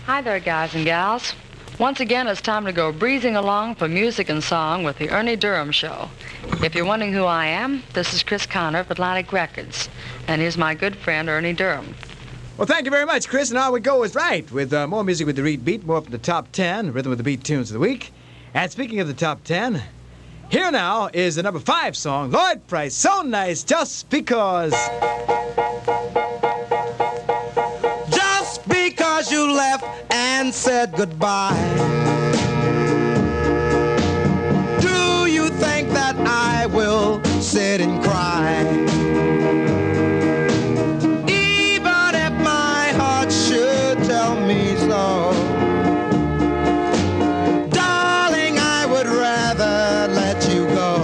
Hi there, guys and gals. Once again, it's time to go breezing along for music and song with the Ernie Durham Show. If you're wondering who I am, this is Chris Connor of Atlantic Records, and here's my good friend Ernie Durham. Well, thank you very much, Chris, and on we go is right, with more music with the Reed Beat, more from the top 10, Rhythm with the Beat tunes of the week. And speaking of the top 10, here now is the number 5 song, Lloyd Price, So Nice, Just Because. Just because you left and said goodbye, do you think that I will sit and cry? Even if my heart should tell me so, darling, I would rather let you go.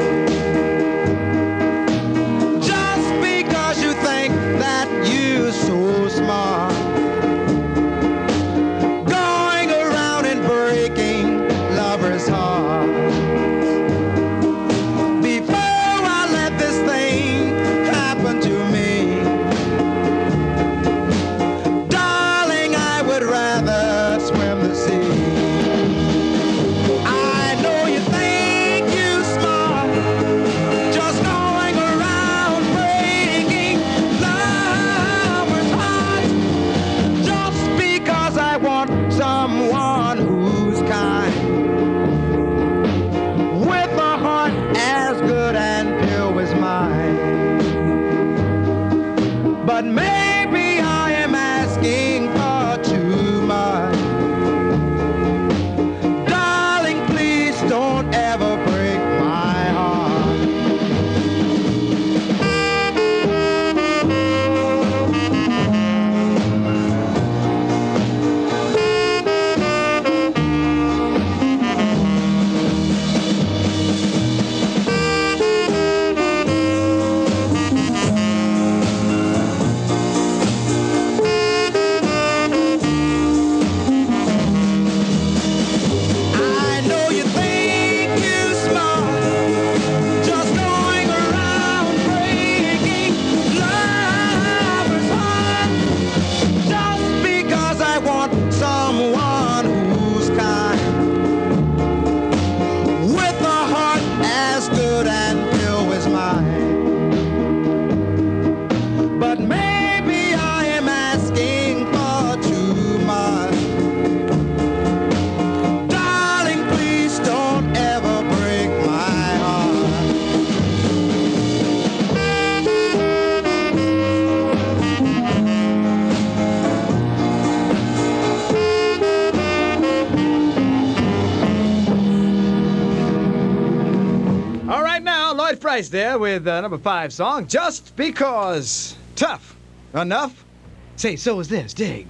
Just because you think that you're so smart, going around and breaking lovers' hearts. Before I let this thing happen to me, darling, I would rather swim the sea. I know you think you're smart, just going around breaking lovers' hearts. Just because I want someone who's kind, with a heart as good and pure as mine. But maybe I am asking for too much. Darling, please don't ever break my heart. I know you think you're smart, just going around breaking lovers' hearts. Just because I want someone who's kind, with a heart as good and pure as mine. But maybe I am asking for too much. Darling, please don't ever break my heart. All right now, Lloyd Price there with number 5 song, Just Because. Tough. Enough? Say, so is this. Dig.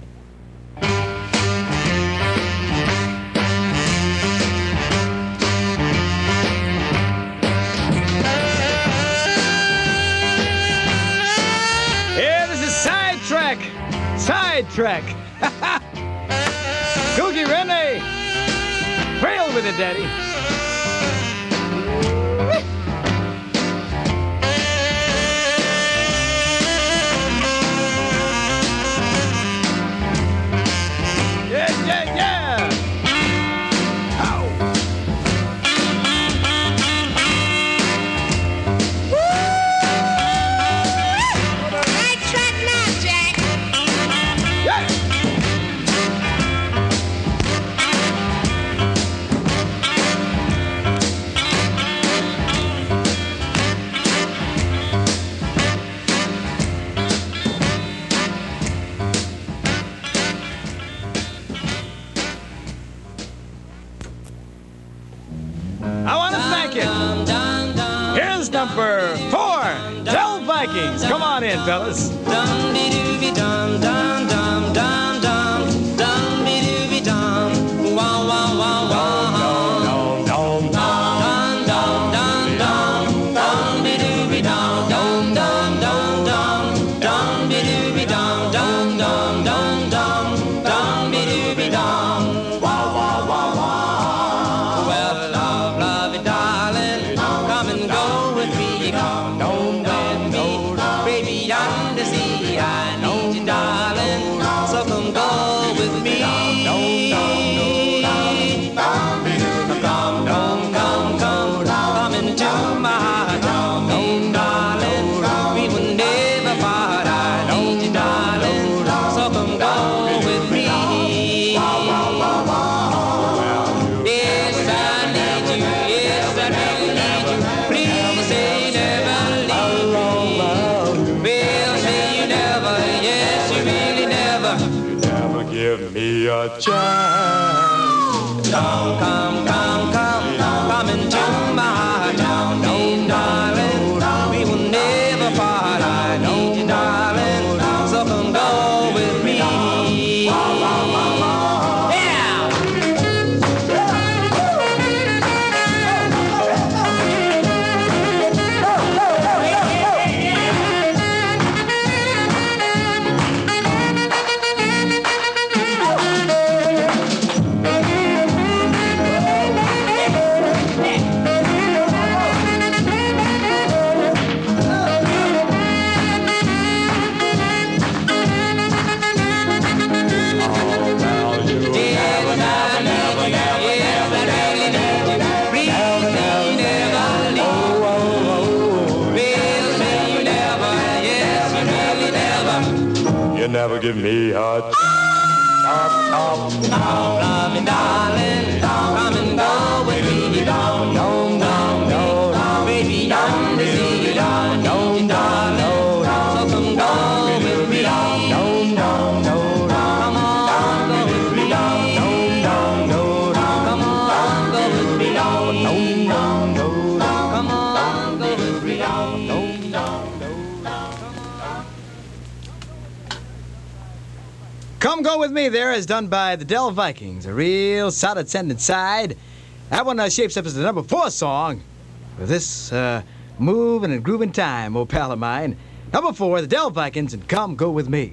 Yeah, this is Sidetrack. Sidetrack. Cookie Renee. Trail with it, Daddy. Yeah, yeah, yeah. Ow. Right track now, Jack. Yeah. I want to thank you. Here's number 4, Tell Vikings. Come on in, fellas. Dum be dooby dum dum dum dum dum dum be dooby dum wow wow wow wow dum dum dum dum dum be dooby dum dum dum dum dum dum be dooby dum dum dum dum dum dum be dooby dum wow wow wow wow. Well, lovey darling, come and go with me, come with me, baby, under sea. I need you, darling. give me a chance. Come into my heart. Darling, we will never part. I need you, darling, so come go with me. Never give me a Love me, darling, come and go with me. Baby, I'm the sea, darling, so come go with me. Come on, go with me. Come on, go with me. Come on, go with me. Come Go With Me there is done by the Dell Vikings. A real solid send inside. That one shapes up as the number 4 song with this moving and grooving time, old pal of mine. Number 4, the Dell Vikings and Come Go With Me.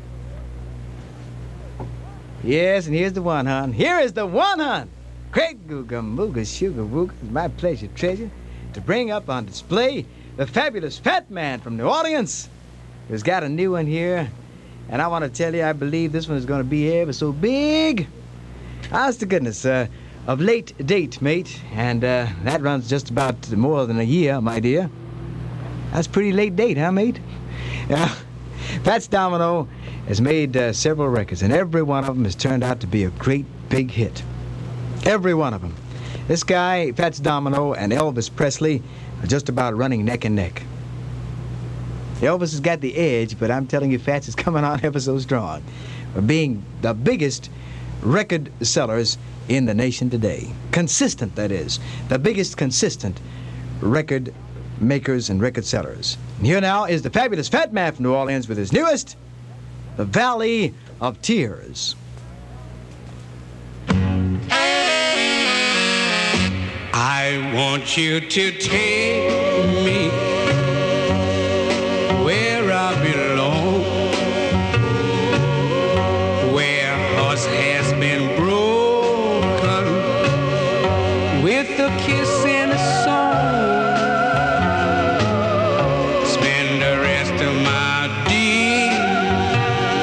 Yes, and here's the one, hon. Here is the one, hon. Great Googa Mooga Sugar Wooga. It's my pleasure, treasure, to bring up on display the fabulous Fat Man from New Orleans, who's got a new one here. And I want to tell you, I believe this one is going to be ever so big. Honest to goodness, of late date, mate. And that runs just about more than a year, my dear. That's pretty late date, huh, mate? Yeah. Fats Domino has made several records, and every one of them has turned out to be a great big hit. Every one of them. This guy, Fats Domino, and Elvis Presley are just about running neck and neck. Elvis has got the edge, but I'm telling you, Fats is coming on ever so strong, for being the biggest record sellers in the nation today. Consistent, that is. The biggest consistent record makers and record sellers. And here now is the fabulous Fat Man from New Orleans with his newest, The Valley of Tears. I want you to take me where I belong, where hearts has been broken with a kiss and a song. Spend the rest of my days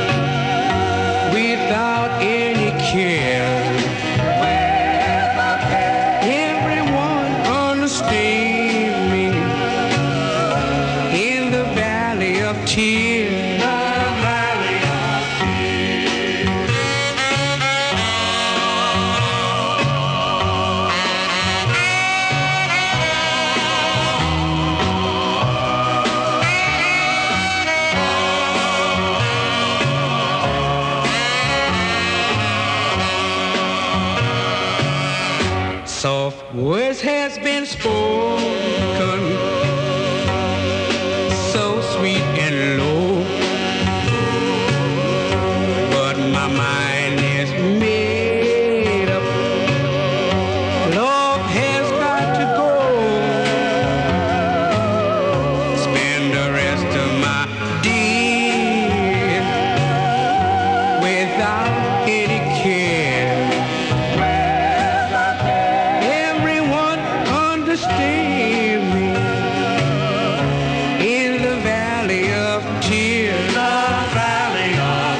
without any care. Everyone understand me in the valley of tears. Soft words has been spoken, so sweet and low, but my mind is made up. Love has got to go. Spend the rest of my days without any care. Everyone understand me in the valley of tears. The valley of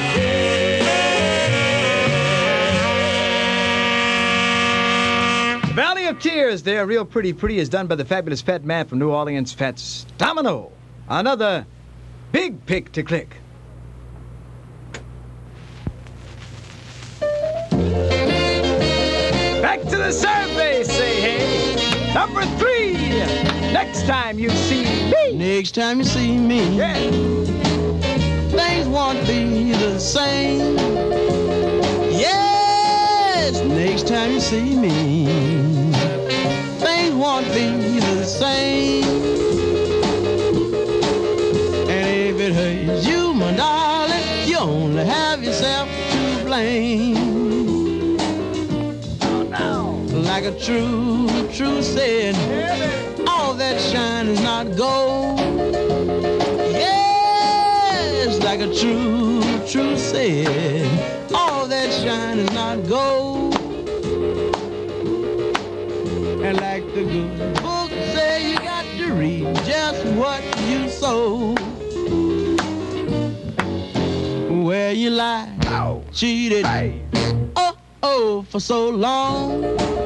tears. Valley of Tears there, real pretty is done by the fabulous Fat Man from New Orleans, Fats Domino. Another big pick to click. Back to the survey, say hey. Number 3, next time you see me. Next time you see me, Yeah. things won't be the same. time you see me, things won't be the same. And if it hurts you, my darling, you only have yourself to blame. Like a true said, all that shine is not gold. Yes, like a true said, all that shine is not gold. And like the good book say, you got to reap just what you sow. Where you lie, cheated, oh, for so long.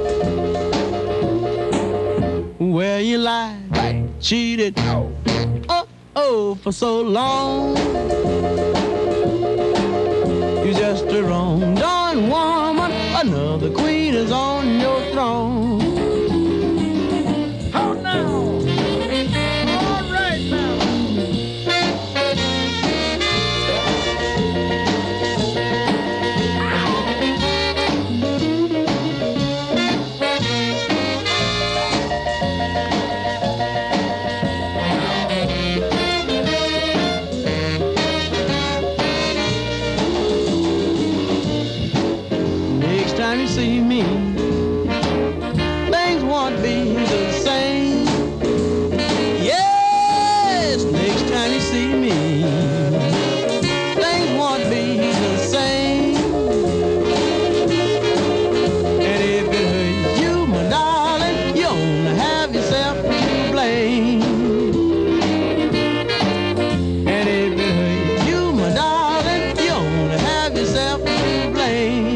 Where you lie, cheated, oh, for so long. You're just a wrong done woman, another queen is on your throne. Oh, no. All right, now. Next time you see me, things won't be the same. Yes, next time you see me, things won't be the same. And if it hurts you, my darling, you only have yourself to blame. And if it hurts you, my darling, you only have yourself to blame.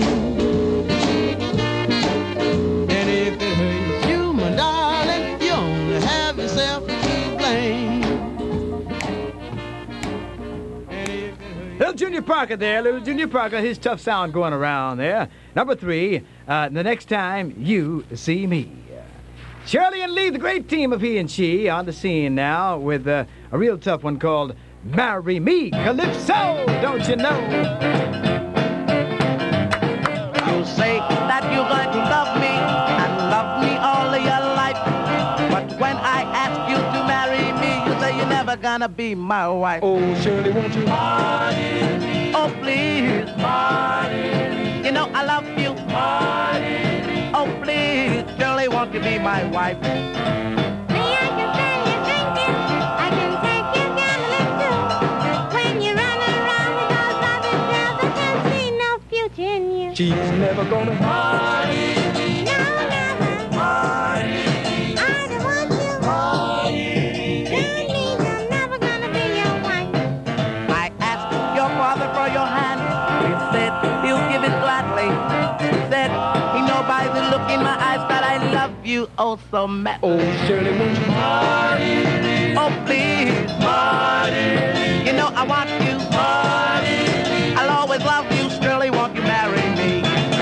And if it hurts you, my darling, you only have yourself to blame. And if it hurts Little Junior Parker there, Little Junior Parker, his tough sound going around there. Number 3, the next time you see me. Shirley and Lee, the great team of he and she, on the scene now with a real tough one called Marry Me, Calypso, don't you know? You say that you're going to love me and love me all of your life. But when I ask you to marry me, you say you're never gonna be my wife. Oh, Shirley, won't you? Oh, please. You know I love you. Oh, please. Shirley, won't you be my wife? She's never gonna. I asked your father for your hand. He said he'll give it gladly. He said he know by the look in my eyes that I love you oh so madly. Oh, Shirley, won't you? Oh, please. You know I want you. I'll always love you. Shirley, won't you marry me?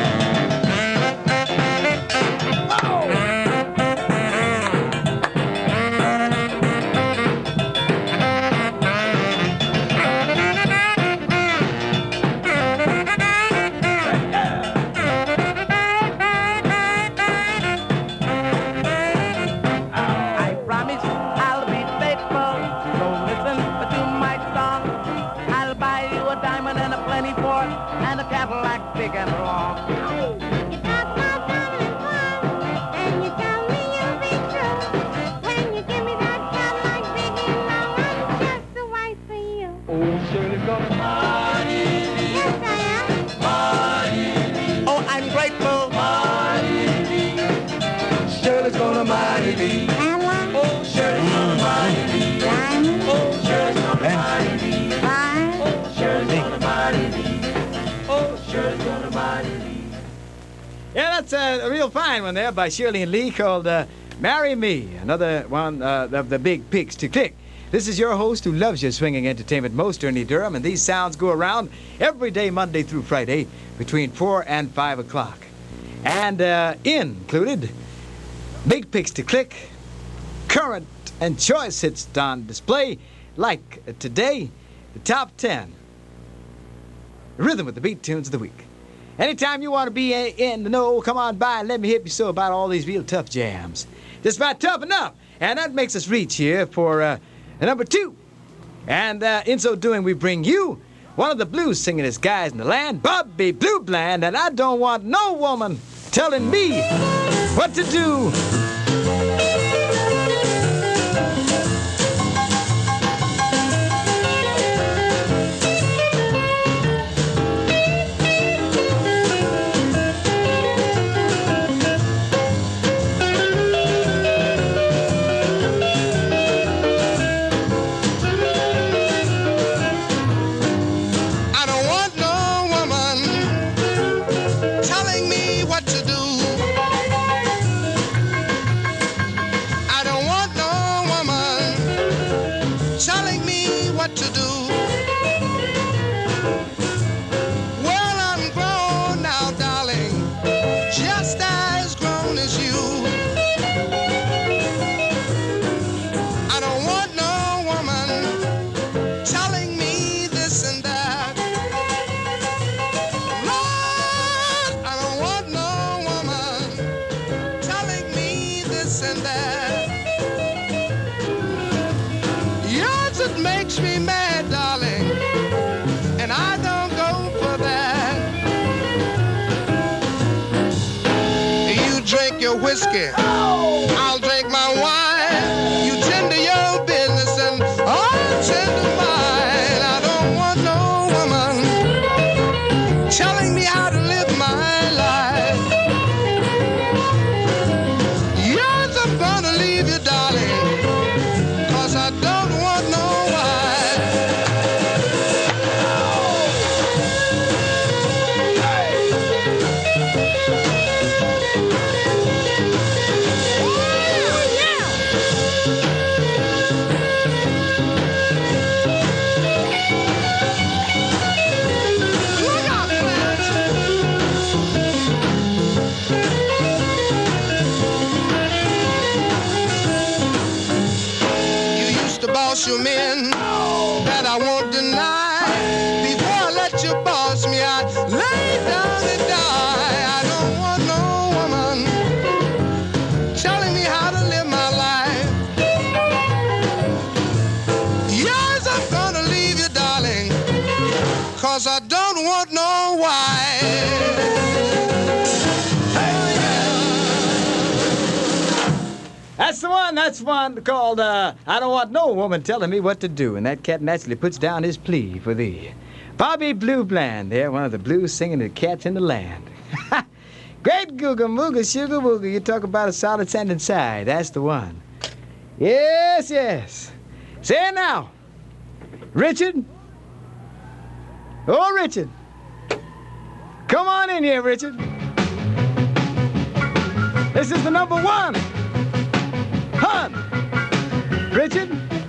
I promise I'll be faithful. So listen to my song. I'll buy you a diamond and a plenty Ford and a Cadillac big and long. Oh, Shirley's gonna. Oh, I'm grateful. Shirley's gonna marry me. Oh, Shirley's gonna marry me. Oh, Shirley's gonna marry me. Oh, Shirley's gonna marry me. Oh, Shirley's gonna marry me. Yeah, that's a real fine one there by Shirley and Lee called Marry Me, another one of the big picks to click. This is your host who loves your swinging entertainment most, Ernie Durham, and these sounds go around every day, Monday through Friday, between 4 and 5 o'clock. And included big picks to click, current and choice hits on display, like today, the top 10 rhythm with the beat tunes of the week. Anytime you want to be in the know, come on by and let me hit you so about all these real tough jams. Just about tough enough. And that makes us reach here for number 2. And in so doing, we bring you one of the blues singingest guys in the land, Bobby Blue Bland, and I don't want no woman telling me what to do. Whiskey. I'll drink my wine. You tend to your business and I'll tend to mine. I don't want no woman telling me how to live my life. Yes, I'm gonna leave you, darling, 'cause I don't want no you men that I won't deny. Before I let you boss me, I lay down and die. I don't want no woman telling me how to live my life. Yes, I'm gonna leave you, darling, 'cause I don't want no wife. That's one called I Don't Want No Woman Telling Me What to Do. And that cat naturally puts down his plea for thee. Bobby Blue Bland there, one of the blues singing cats in the land. Great Googa Mooga Sugar Wooga. You talk about a solid sand inside. That's the one. Yes, yes. Say it now. Richard? Oh, Richard. Come on in here, Richard. This is the number 1. Hun! Richard?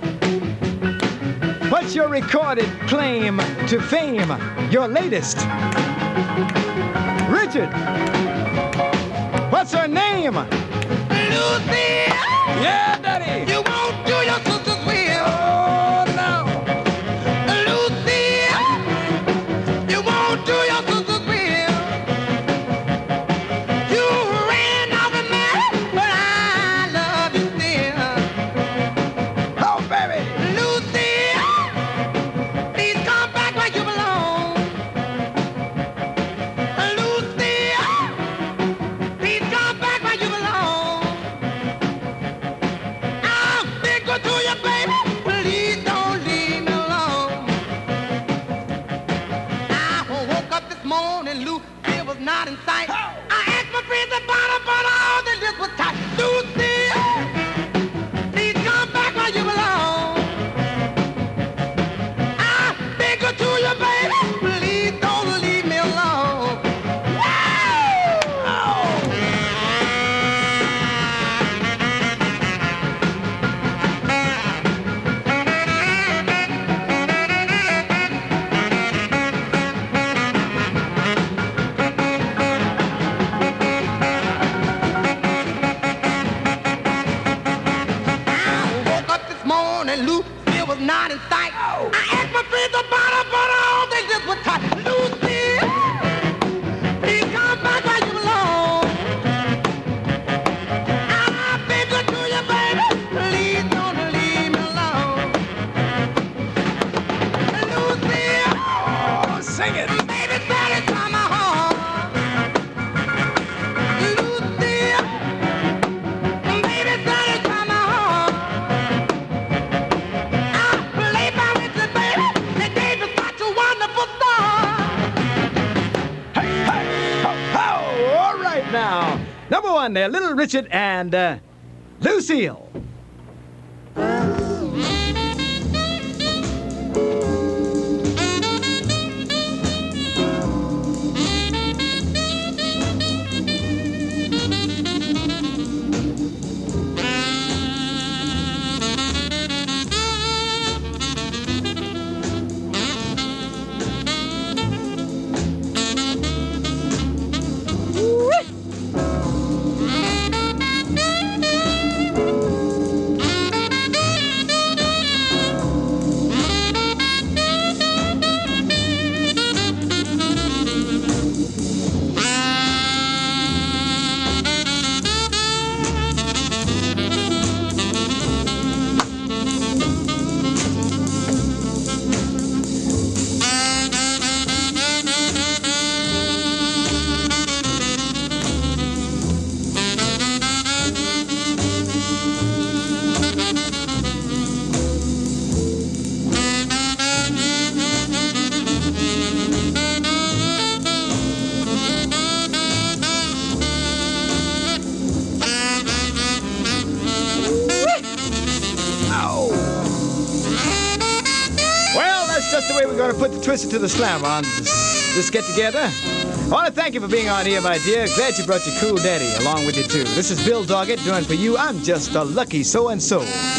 What's your recorded claim to fame? Your latest? Richard! What's her name? Lucy! Yeah, Daddy! You won't do your sister's will. Oh, no! Lucy! You won't do your sister's will. You ran off and married, but I love you still. Oh, baby! Lucy! Please come back where you belong. Lucy! Please come back where you belong. I'm big good to you, baby. Please don't leave me alone. I woke up this morning, Lucy was not in sight. I asked my friends about her, but all the list was tight. Lucy, please come back where you belong. I'm big good to you, baby. Please don't leave me alone. Number 1 there, Little Richard and Lucille. Just the way we're going to put the Twister to the Slam on this get-together. I want to thank you for being on here, my dear. Glad you brought your cool daddy along with you, too. This is Bill Doggett doing for you. I'm just a lucky so-and-so.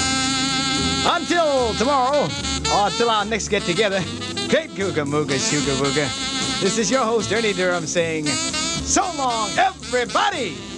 Until tomorrow, or till our next get-together, great googa-mooga, shooga-wooga. This is your host, Ernie Durham, saying, so long, everybody!